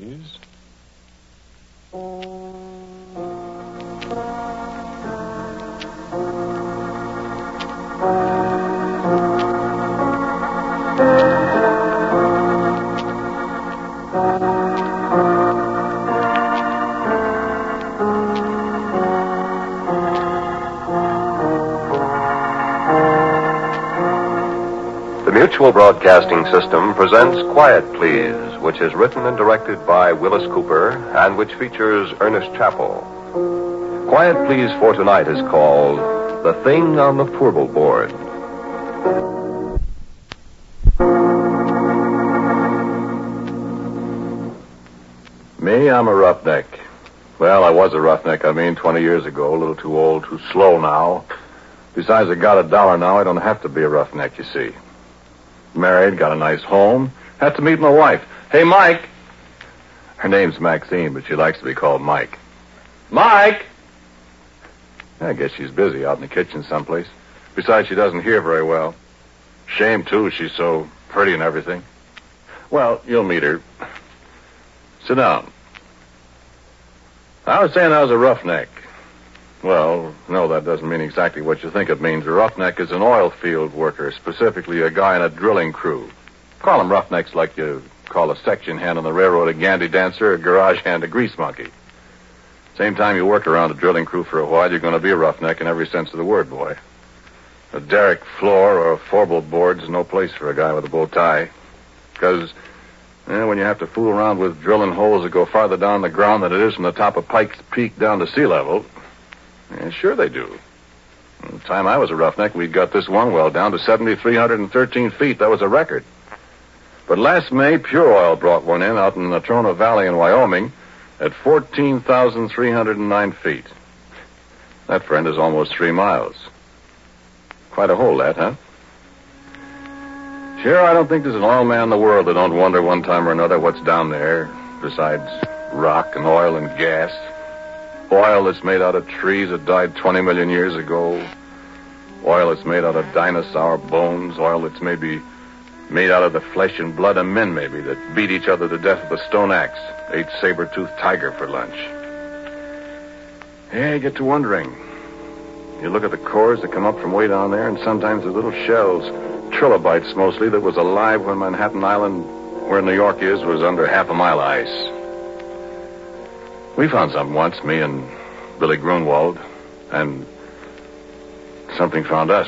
please. The Mutual Broadcasting System presents Quiet Please, which is written and directed by Willis Cooper and which features Ernest Chappell. Quiet Please for tonight is called The Thing on the Purple Board. Me, I'm a roughneck. Well, I was a roughneck, 20 years ago. A little too old, too slow now. Besides, I got $1 now. I don't have to be a roughneck, you see. Married, got a nice home. Had to meet my wife. Hey, Mike. Her name's Maxine, but she likes to be called Mike. Mike! I guess she's busy out in the kitchen someplace. Besides, she doesn't hear very well. Shame, too. She's so pretty and everything. Well, you'll meet her. Sit down. I was saying I was a roughneck. Well, no, that doesn't mean exactly what you think it means. A roughneck is an oil field worker, specifically a guy in a drilling crew. Call them roughnecks like you call a section hand on the railroad a gandy dancer, a garage hand a grease monkey. Same time you work around a drilling crew for a while, you're going to be a roughneck in every sense of the word, boy. A derrick floor or a four-bolt board is no place for a guy with a bow tie. Because when you have to fool around with drilling holes that go farther down the ground than it is from the top of Pike's Peak down to sea level... Yeah, sure they do. The time I was a roughneck, we'd got this one well down to 7,313 feet. That was a record. But last May, Pure Oil brought one in out in the Natrona Valley in Wyoming at 14,309 feet. That, friend, is almost 3 miles. Quite a hole, that, huh? Sure, I don't think there's an oil man in the world that don't wonder one time or another what's down there, besides rock and oil and gas. Oil that's made out of trees that died 20 million years ago. Oil that's made out of dinosaur bones. Oil that's maybe made out of the flesh and blood of men, maybe, that beat each other to death with a stone axe, ate saber-toothed tiger for lunch. Yeah, you get to wondering. You look at the cores that come up from way down there, and sometimes the little shells, trilobites mostly, that was alive when Manhattan Island, where New York is, was under half a mile of ice. We found something once, me and Billy Grunwald, and something found us.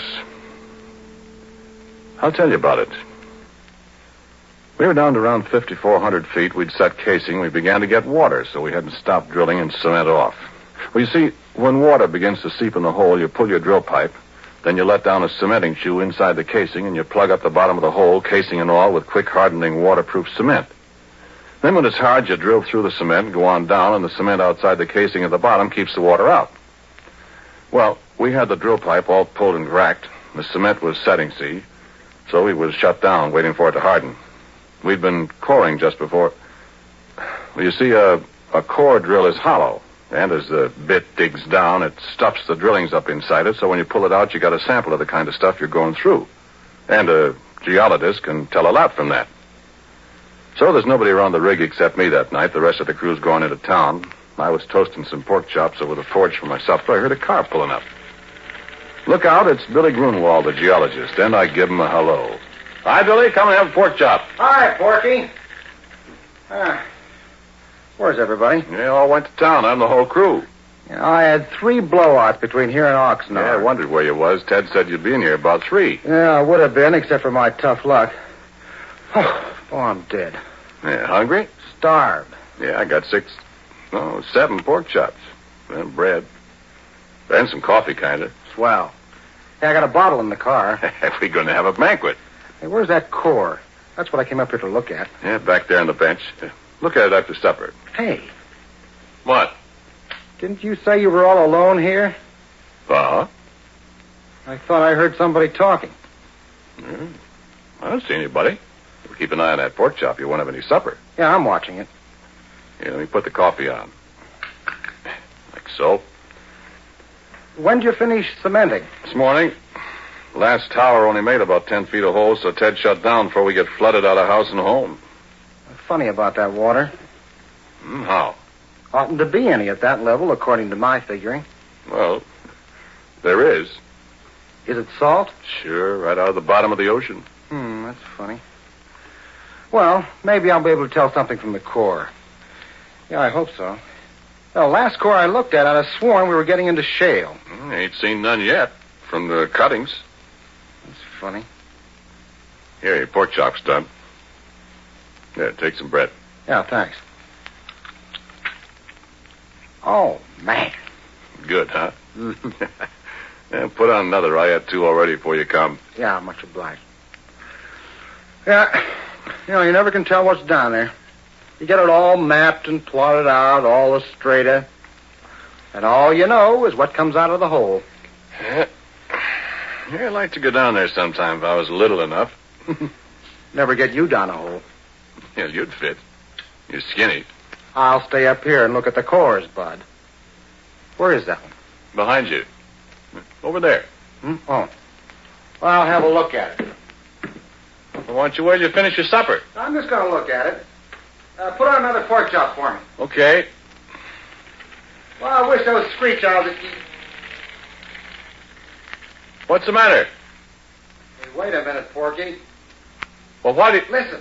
I'll tell you about it. We were down to around 5,400 feet. We'd set casing. We began to get water, so we had to stop drilling and cement off. Well, you see, when water begins to seep in the hole, you pull your drill pipe, then you let down a cementing shoe inside the casing, and you plug up the bottom of the hole, casing and all, with quick-hardening waterproof cement. Then when it's hard, you drill through the cement, go on down, and the cement outside the casing at the bottom keeps the water out. Well, we had the drill pipe all pulled and racked. The cement was setting, see, so we was shut down, waiting for it to harden. We'd been coring just before... Well, you see, a core drill is hollow, and as the bit digs down, it stuffs the drillings up inside it, so when you pull it out, you got a sample of the kind of stuff you're going through. And a geologist can tell a lot from that. So there's nobody around the rig except me that night. The rest of the crew's going into town. I was toasting some pork chops over the forge for my supper. I heard a car pulling up. Look out, it's Billy Grunwald, the geologist, and I give him a hello. Hi, Billy. Come and have a pork chop. Hi, Porky. Where's everybody? They all went to town. I'm the whole crew. I had 3 blowouts between here and Oxnard. Yeah, I wondered where you was. Ted said you'd be in here about 3. Yeah, I would have been, except for my tough luck. Oh, I'm dead. Yeah, hungry? Starved. Yeah, I got 7 pork chops. And bread. And some coffee, kind of. Swell. Hey, I got a bottle in the car. We're going to have a banquet. Hey, where's that core? That's what I came up here to look at. Yeah, back there on the bench. Look at it after supper. Hey. What? Didn't you say you were all alone here? Uh-huh. I thought I heard somebody talking. I don't see anybody. Keep an eye on that pork chop. You won't have any supper. Yeah, I'm watching it. Here, let me put the coffee on. Like so. When'd you finish cementing? This morning. Last tower only made about 10 feet of holes, so Ted shut down before we get flooded out of house and home. Funny about that water. How? Oughtn't to be any at that level, according to my figuring. Well, there is. Is it salt? Sure, right out of the bottom of the ocean. That's funny. Well, maybe I'll be able to tell something from the core. Yeah, I hope so. The last core I looked at, I'd have sworn we were getting into shale. Ain't seen none yet from the cuttings. That's funny. Here, your pork chop's done. Yeah, take some bread. Yeah, thanks. Oh, man. Good, huh? Yeah, put on another. I had 2 already before you come. Yeah, much obliged. Yeah, you never can tell what's down there. You get it all mapped and plotted out, all the strata. And all you know is what comes out of the hole. Yeah, I'd like to go down there sometime if I was little enough. Never get you down a hole. Yeah, you'd fit. You're skinny. I'll stay up here and look at the cores, Bud. Where is that one? Behind you. Over there. Oh. Well, I'll have a look at it. Well, why don't you wait till you finish your supper? I'm just going to look at it. Put on another pork chop for me. Okay. Well, I wish those screech owls would keep... What's the matter? Hey, wait a minute, Porky. Well, why did... Listen.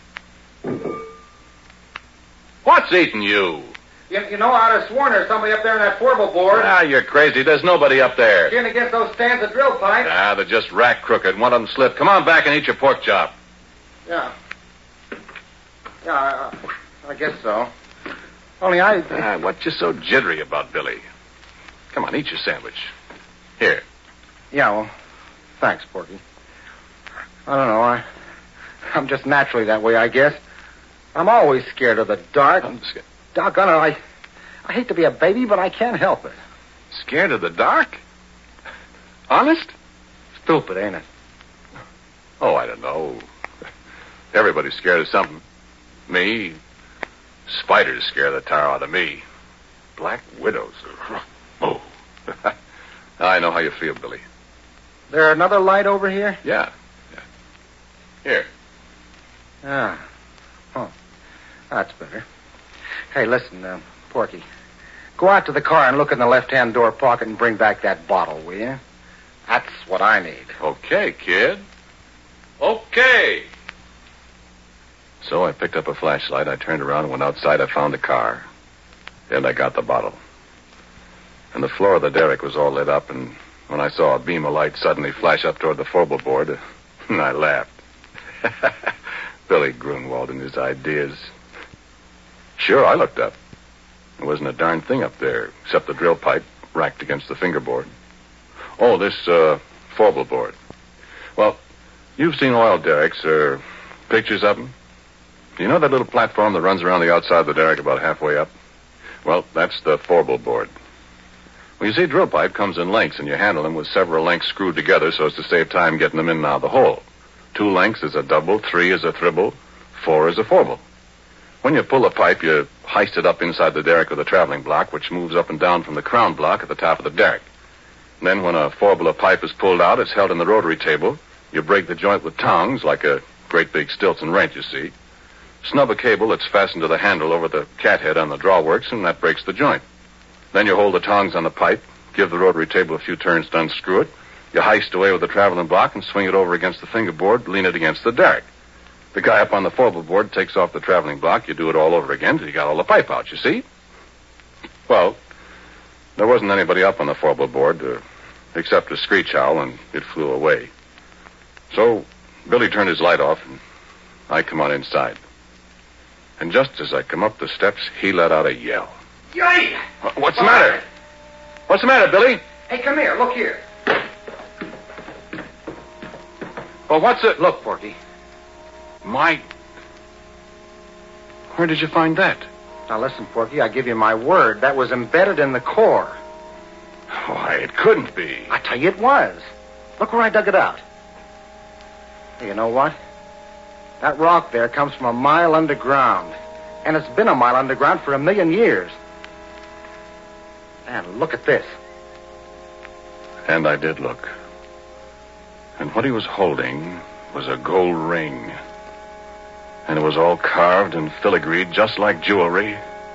What's eating you? You know, I'd have sworn there's somebody up there in that portable board. Ah, you're crazy. There's nobody up there. Skin against those stands of drill pipe. Ah, they're just rack crooked. One of them slipped. Come on back and eat your pork chop. Yeah. Yeah, I guess so. Only I... what you so jittery about, Billy? Come on, eat your sandwich. Here. Yeah, well, thanks, Porky. I don't know. I'm just naturally that way, I guess. I'm always scared of the dark. Doggone it, I hate to be a baby, but I can't help it. Scared of the dark? Honest? Stupid, ain't it? Oh, I don't know. Everybody's scared of something. Me. Spiders scare the tar out of me. Black widows. Oh. I know how you feel, Billy. There another light over here? Yeah. Here. Ah. Oh. That's better. Hey, listen, Porky. Go out to the car and look in the left-hand door pocket and bring back that bottle, will you? That's what I need. Okay, kid. Okay. So I picked up a flashlight. I turned around and went outside. I found the car. And I got the bottle. And the floor of the derrick was all lit up, and when I saw a beam of light suddenly flash up toward the forward board, I laughed. Billy Grunwald and his ideas. Sure, I looked up. There wasn't a darn thing up there except the drill pipe racked against the fingerboard. Oh, this forward board. Well, you've seen oil derricks or pictures of them. Do you know that little platform that runs around the outside of the derrick about halfway up? Well, that's the forward board. Well, you see, drill pipe comes in lengths, and you handle them with several lengths screwed together so as to save time getting them in and out of the hole. 2 lengths is a double, 3 is a triple, 4 is a forward. When you pull a pipe, you heist it up inside the derrick with a traveling block, which moves up and down from the crown block at the top of the derrick. And then when a forward pipe is pulled out, it's held in the rotary table. You break the joint with tongs, like a great big Stilton wrench, you see. Snub a cable that's fastened to the handle over the cathead on the drawworks, and that breaks the joint. Then you hold the tongs on the pipe, give the rotary table a few turns to unscrew it. You heist away with the traveling block and swing it over against the fingerboard, lean it against the derrick. The guy up on the forward board takes off the traveling block. You do it all over again till you got all the pipe out, you see? Well, there wasn't anybody up on the forward board except a screech owl, and it flew away. So Billy turned his light off, and I come on inside. And just as I come up the steps, he let out a yell. Yay! What's the matter? What's the matter, Billy? Hey, come here. Look here. Well, what's it? Look, Porky. Where did you find that? Now, listen, Porky, I give you my word. That was embedded in the core. Why, it couldn't be. I tell you it was. Look where I dug it out. Hey, you know what? That rock there comes from a mile underground. And it's been a mile underground for 1,000,000 years. And look at this. And I did look. And what he was holding was a gold ring. And it was all carved and filigreed just like jewelry,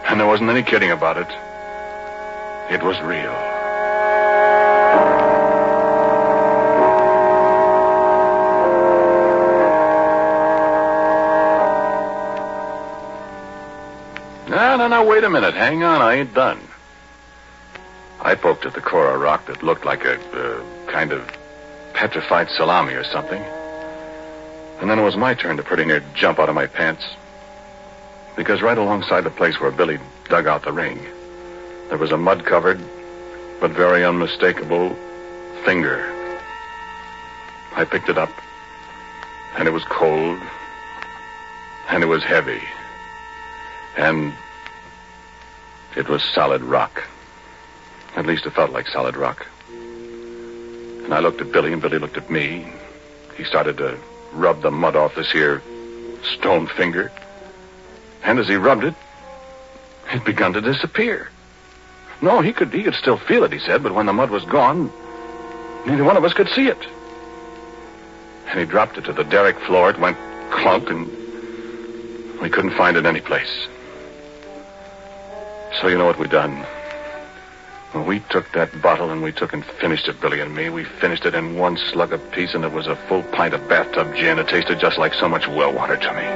And there wasn't any kidding about it. It was real. No, wait a minute. Hang on, I ain't done. I poked at the core of rock that looked like a kind of petrified salami or something. And then it was my turn to pretty near jump out of my pants. Because right alongside the place where Billy dug out the ring, there was a mud-covered, but very unmistakable finger. I picked it up, and it was cold, and it was heavy, and it was solid rock. At least it felt like solid rock. And I looked at Billy, and Billy looked at me. He started to rub the mud off this here stone finger. And as he rubbed it, it begun to disappear. No, he could still feel it, he said, but when the mud was gone, neither one of us could see it. And he dropped it to the derrick floor. It went clunk, and we couldn't find it any place. So you know what we done? Well, we took that bottle and we took and finished it, Billy and me. We finished it in one slug apiece, and it was a full pint of bathtub gin. It tasted just like so much well water to me.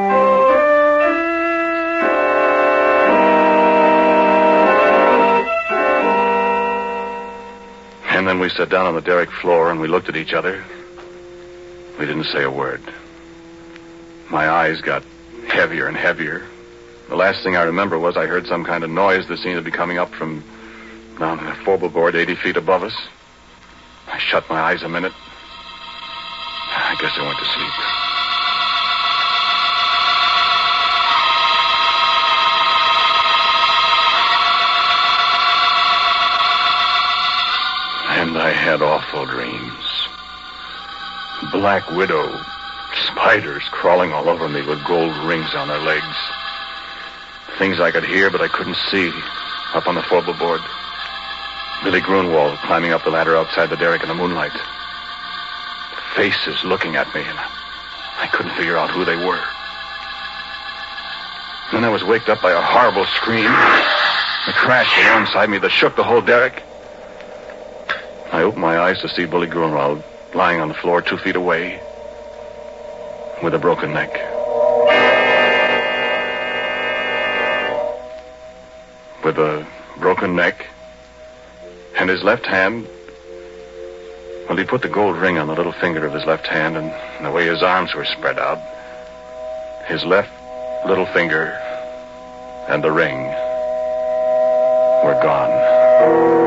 And then we sat down on the derrick floor and we looked at each other. We didn't say a word. My eyes got heavier and heavier. The last thing I remember was I heard some kind of noise that seemed to be coming up from down in a forward 80 feet above us. I shut my eyes a minute. I guess I went to sleep. And I had awful dreams. Black widow, spiders crawling all over me with gold rings on their legs. Things I could hear, but I couldn't see, up on the forward. Billy Grunwald climbing up the ladder outside the derrick in the moonlight. Faces looking at me, and I couldn't figure out who they were. Then I was waked up by a horrible scream. A crash alongside me that shook the whole derrick. I opened my eyes to see Billy Grunwald lying on the floor 2 feet away with a broken neck. With a broken neck and his left hand, well, he put the gold ring on the little finger of his left hand, and the way his arms were spread out, his left little finger and the ring were gone.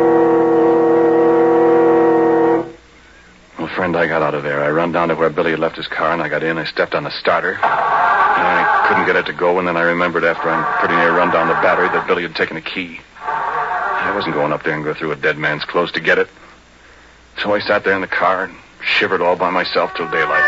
Well, friend, I got out of there. I run down to where Billy had left his car, and I got in. I stepped on the starter. And I couldn't get it to go, and then I remembered after I'm pretty near run down the battery that Billy had taken the key. I wasn't going up there and go through a dead man's clothes to get it. So I sat there in the car and shivered all by myself till daylight.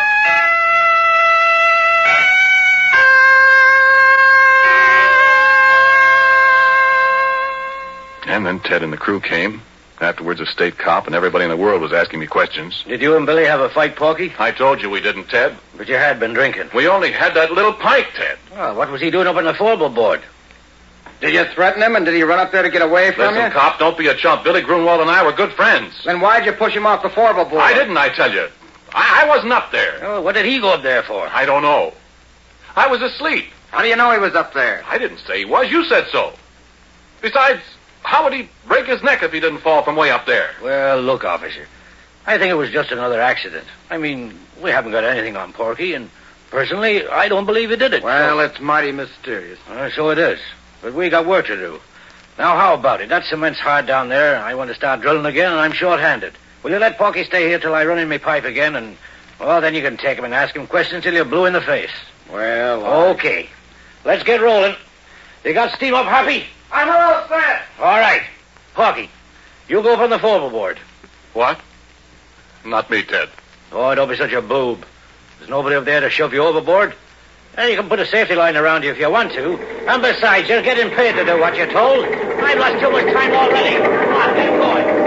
And then Ted and the crew came. Afterwards, a state cop, and everybody in the world was asking me questions. Did you and Billy have a fight, Porky? I told you we didn't, Ted. But you had been drinking. We only had that little pint, Ted. Oh, what was he doing up on the forward? Did you threaten him, and did he run up there to get away from you? Listen, cop, don't be a chump. Billy Grunwald and I were good friends. Then why'd you push him off the forward? I didn't, I tell you. I wasn't up there. Oh, what did he go up there for? I don't know. I was asleep. How do you know he was up there? I didn't say he was. You said so. Besides, how would he break his neck if he didn't fall from way up there? Well, look, officer, I think it was just another accident. I mean, we haven't got anything on Porky, and personally, I don't believe he did it. Well, it's mighty mysterious. So it is. But we got work to do. Now, how about it? That cement's hard down there. I want to start drilling again, and I'm short-handed. Will you let Porky stay here till I run in my pipe again, and, well, then you can take him and ask him questions till you're blue in the face. Well, Okay. Let's get rolling. You got steam up, Happy? I'm all set. All right. Porky, you go from the forward. What? Not me, Ted. Oh, don't be such a boob. There's nobody up there to shove you overboard. And you can put a safety line around you if you want to. And besides, you're getting paid to do what you're told. I've lost too much time already. Come on, get going.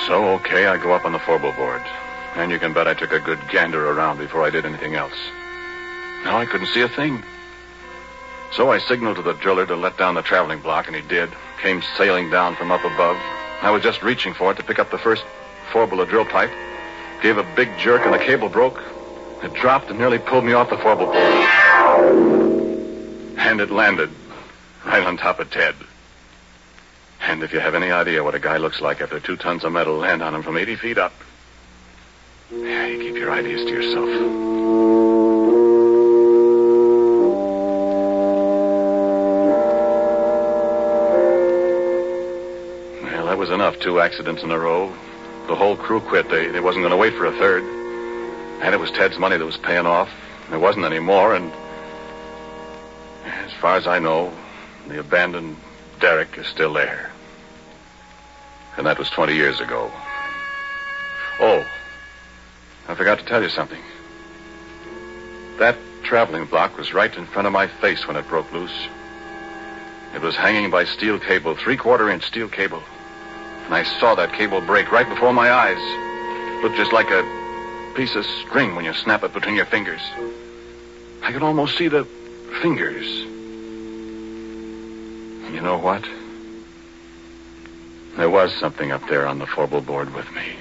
So, okay, I go up on the foreball board. And you can bet I took a good gander around before I did anything else. No, I couldn't see a thing. So I signaled to the driller to let down the traveling block, and he did. Came sailing down from up above. I was just reaching for it to pick up the first foreball of drill pipe. Gave a big jerk, and the cable broke. It dropped and nearly pulled me off the foreball board. And it landed right on top of Ted. And if you have any idea what a guy looks like after 2 tons of metal land on him from 80 feet up, yeah, you keep your ideas to yourself. Well, that was enough. 2 accidents in a row. The whole crew quit. They wasn't going to wait for a third. And it was Ted's money that was paying off. There wasn't any more, and as far as I know, the abandoned derrick is still there. And that was 20 years ago. Oh, I forgot to tell you something. That traveling block was right in front of my face when it broke loose. It was hanging by steel cable, 3/4-inch steel cable. And I saw that cable break right before my eyes. Looked just like a piece of string when you snap it between your fingers. I could almost see the fingers. You know what? There was something up there on the foreball board with me.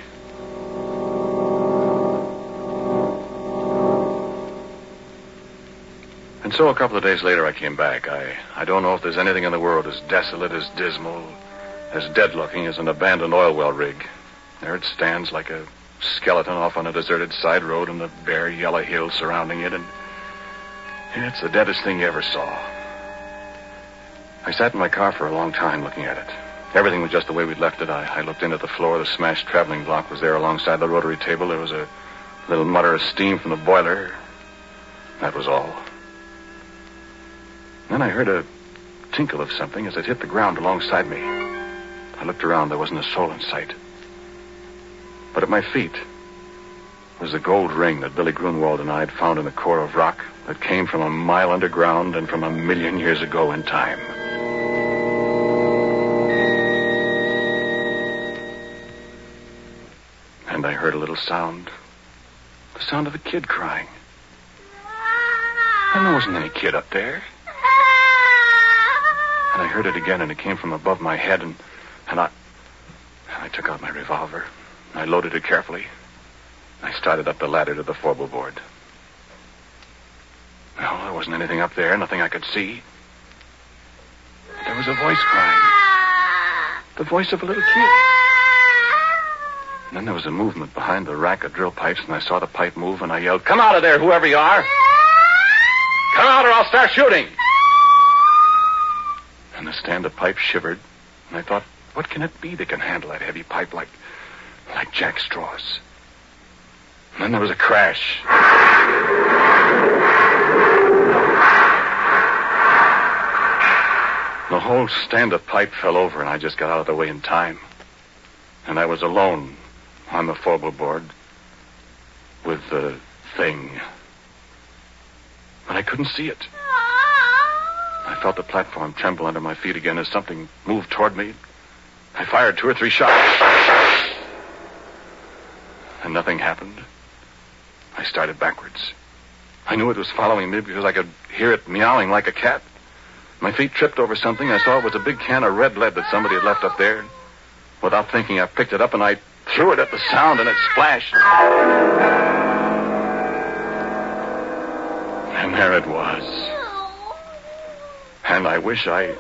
And so a couple of days later I came back. I don't know if there's anything in the world as desolate, as dismal, as dead-looking as an abandoned oil well rig. There it stands like a skeleton off on a deserted side road and the bare yellow hills surrounding it, and it's the deadest thing you ever saw. I sat in my car for a long time looking at it. Everything was just the way we'd left it. I looked in at the floor. The smashed traveling block was there alongside the rotary table. There was a little mutter of steam from the boiler. That was all. Then I heard a tinkle of something as it hit the ground alongside me. I looked around. There wasn't a soul in sight. But at my feet was the gold ring that Billy Grunwald and I had found in the core of rock that came from a mile underground and from 1,000,000 years ago in time. And I heard a little sound. The sound of a kid crying. And there wasn't any kid up there. And I heard it again, and it came from above my head, and I took out my revolver. I loaded it carefully. I started up the ladder to the foreball board. No, there wasn't anything up there, nothing I could see. But there was a voice crying. The voice of a little kid. And then there was a movement behind the rack of drill pipes, and I saw the pipe move, and I yelled, "Come out of there, whoever you are! Come out or I'll start shooting!" And the stand of pipe shivered, and I thought, what can it be that can handle that heavy pipe like jack straws? And then there was a crash. The whole stand of pipe fell over, and I just got out of the way in time. And I was alone on the foreball board with the thing. But I couldn't see it. I felt the platform tremble under my feet again as something moved toward me. I fired 2 or 3 shots. And nothing happened. I started backwards. I knew it was following me because I could hear it meowing like a cat. My feet tripped over something. I saw it was a big can of red lead that somebody had left up there. Without thinking, I picked it up and I threw it at the sound, and it splashed. And there it was. And I wish the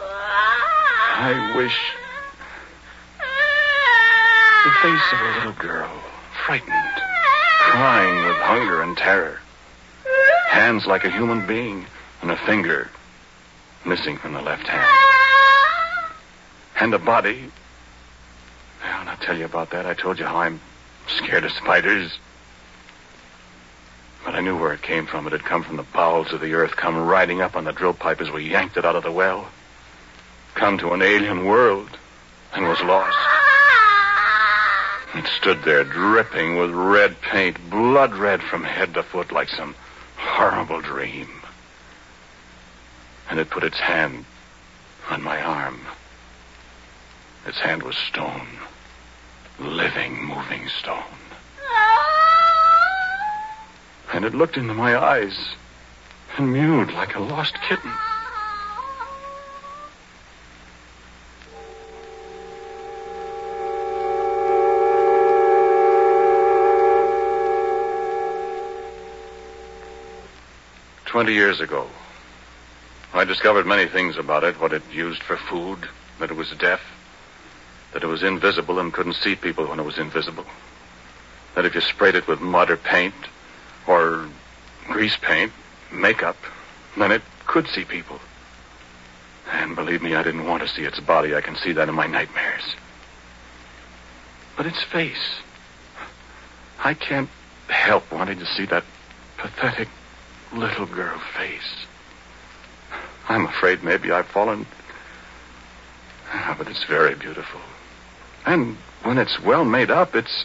face of a little girl, frightened, crying with hunger and terror. Hands like a human being, and a finger missing from the left hand. And a body. Well, I'll tell you about that. I told you how I'm scared of spiders. But I knew where it came from. It had come from the bowels of the earth, come riding up on the drill pipe as we yanked it out of the well. Come to an alien world, and was lost. It stood there dripping with red paint, blood red from head to foot like some horrible dream. And it put its hand on my arm. Its hand was stone. living, moving stone. And it looked into my eyes and mewed like a lost kitten. "20 years ago, I discovered many things about it, what it used for food, that it was deaf, that it was invisible and couldn't see people when it was invisible, that if you sprayed it with mud or paint or grease paint, makeup, then it could see people. And believe me, I didn't want to see its body. I can see that in my nightmares. But its face, I can't help wanting to see that pathetic little girl face. I'm afraid maybe I've fallen. But it's very beautiful. And when it's well made up, it's...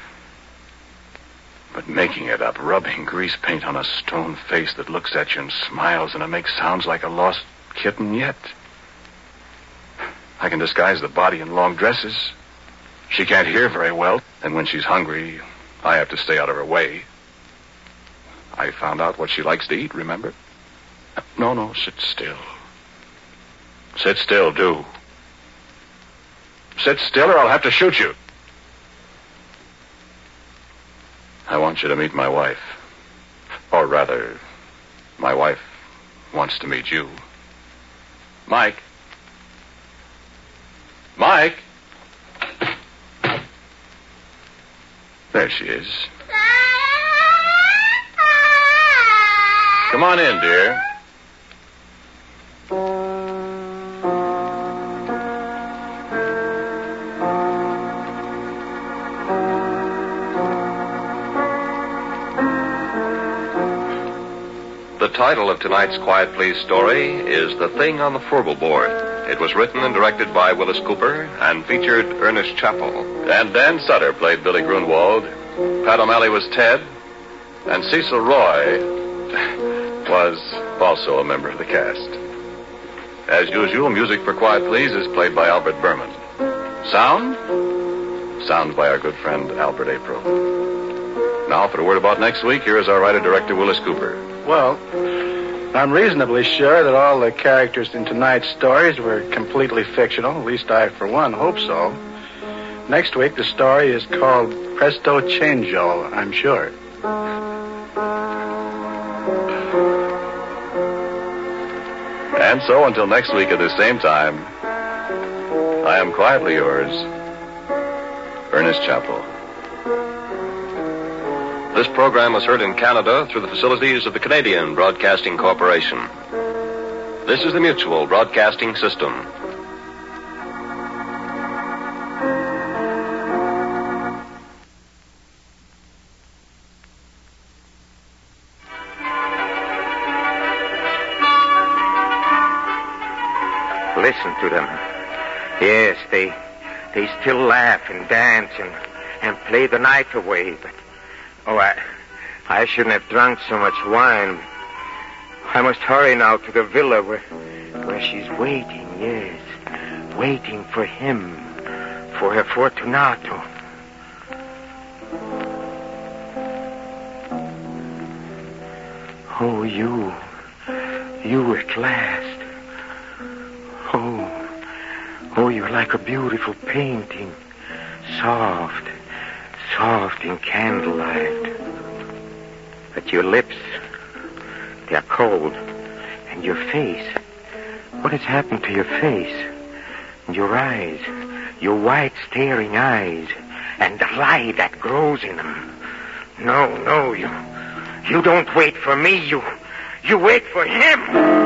But making it up, rubbing grease paint on a stone face that looks at you and smiles, and it makes sounds like a lost kitten yet. I can disguise the body in long dresses. She can't hear very well, and when she's hungry, I have to stay out of her way. I found out what she likes to eat, remember? No, sit still. Sit still, do. Sit still or I'll have to shoot you. I want you to meet my wife. Or rather, my wife wants to meet you. Mike. Mike. There she is. Come on in, dear. The title of tonight's Quiet Please story is The Thing on the Furball Board. It was written and directed by Willis Cooper and featured Ernest Chappell. And Dan Sutter played Billy Grunwald. Pat O'Malley was Ted. And Cecil Roy was also a member of the cast. As usual, music for Quiet Please is played by Albert Berman. Sound by our good friend Albert April. Now, for a word about next week, here is our writer-director, Willis Cooper. Well, I'm reasonably sure that all the characters in tonight's stories were completely fictional. At least I, for one, hope so. Next week, the story is called Presto Changeo, I'm sure. And so, until next week at the same time, I am quietly yours, Ernest Chappell. This program was heard in Canada through the facilities of the Canadian Broadcasting Corporation. This is the Mutual Broadcasting System. Listen to them. Yes, they still laugh and dance and play the night away, but... Oh, I shouldn't have drunk so much wine. I must hurry now to the villa where she's waiting, yes. Waiting for him, for her Fortunato. Oh, you at last. Oh, you're like a beautiful painting. Soft in candlelight. But your lips, they're cold. And your face, what has happened to your face? And your eyes, your white staring eyes, and the light that grows in them. No, you don't wait for me, you wait for him.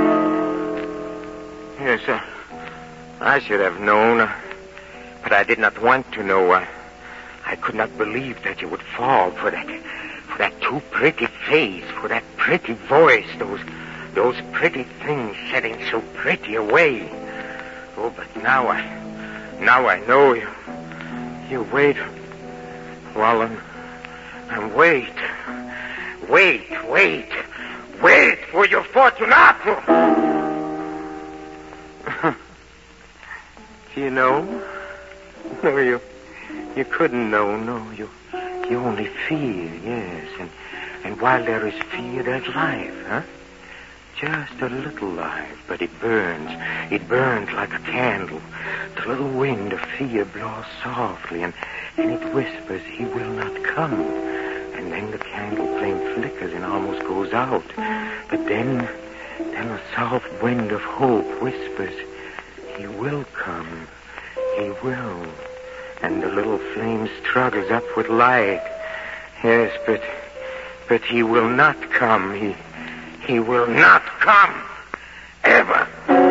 Yes, I should have known, but I did not want to know. I could not believe that you would fall for that too pretty face, for that pretty voice, those pretty things said in so pretty a way. Oh, but now I know you. You wait, Wallen, and wait for your Fortunato. You know? No, You couldn't know, no. You only fear, yes. And while there is fear, there's life, huh? Just a little life, but it burns. It burns like a candle. The little wind of fear blows softly, and it whispers, he will not come. And then the candle flame flickers and almost goes out. But then a soft wind of hope whispers, he will come. He will. And the little flame struggles up with light. Yes, but he will not come. He will not come. Ever.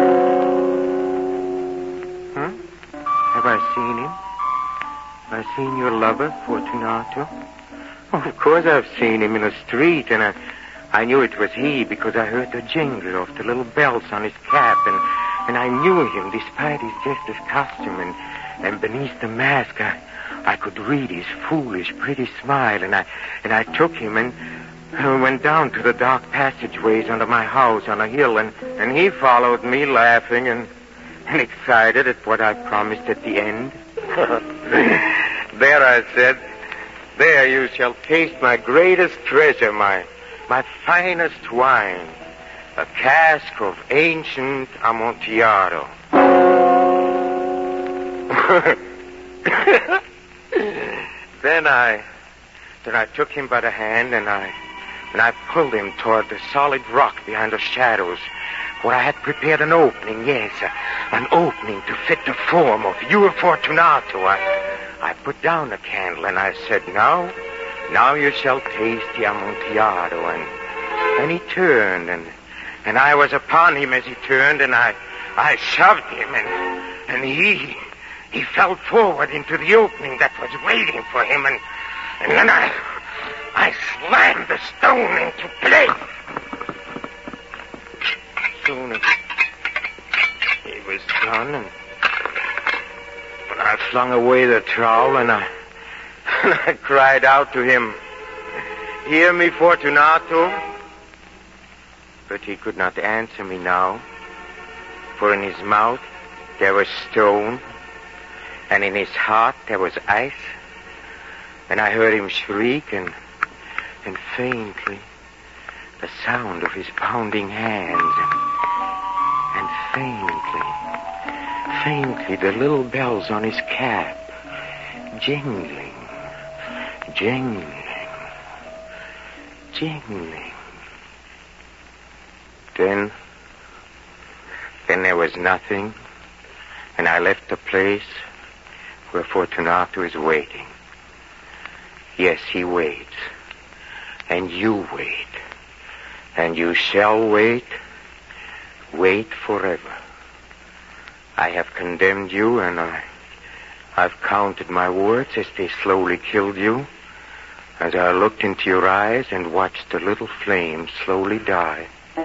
Huh? Have I seen him? Have I seen your lover, Fortunato? Oh, of course I've seen him in the street, and I knew it was he because I heard the jingle of the little bells on his cap, and I knew him despite his jester's costume, and beneath the mask I could read his foolish, pretty smile, and I took him and went down to the dark passageways under my house on a hill, and he followed me laughing and excited at what I promised at the end. There, I said, there you shall taste my greatest treasure, my finest wine, a cask of ancient Amontillado. Then I took him by the hand and I pulled him toward the solid rock behind the shadows, where I had prepared an opening, yes, an opening to fit the form of your Fortunato. I put down the candle and I said, now you shall taste the Amontillado. And he turned, and I was upon him as he turned, and I shoved him, and he fell forward into the opening that was waiting for him, and then I slammed the stone into place. Soon as he was done, and I flung away the trowel, and I cried out to him, hear me, Fortunato. But he could not answer me now, for in his mouth there was stone, and in his heart there was ice, and I heard him shriek, and faintly the sound of his pounding hands, and faintly the little bells on his cap, jingling. Then there was nothing, and I left the place where Fortunato is waiting. Yes, he waits. And you wait. And you shall wait forever. I have condemned you, and I've counted my words as they slowly killed you, as I looked into your eyes and watched the little flame slowly die.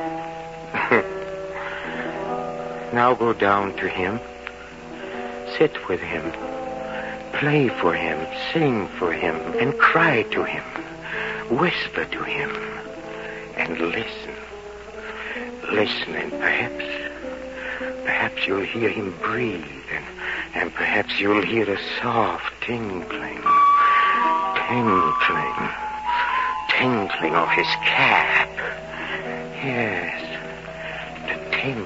Now go down to him. Sit with him. Play for him. Sing for him. And cry to him. Whisper to him. And listen. Listen, and perhaps you'll hear him breathe, and perhaps you'll hear the soft tinkling of his cap. Yes, the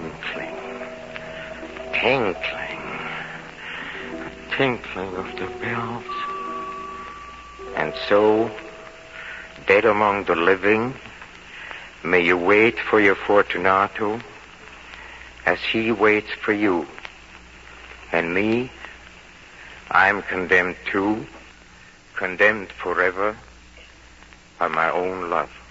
tinkling of the bells. And so, dead among the living, may you wait for your Fortunato as he waits for you. And me, I'm condemned too, condemned forever by my own love.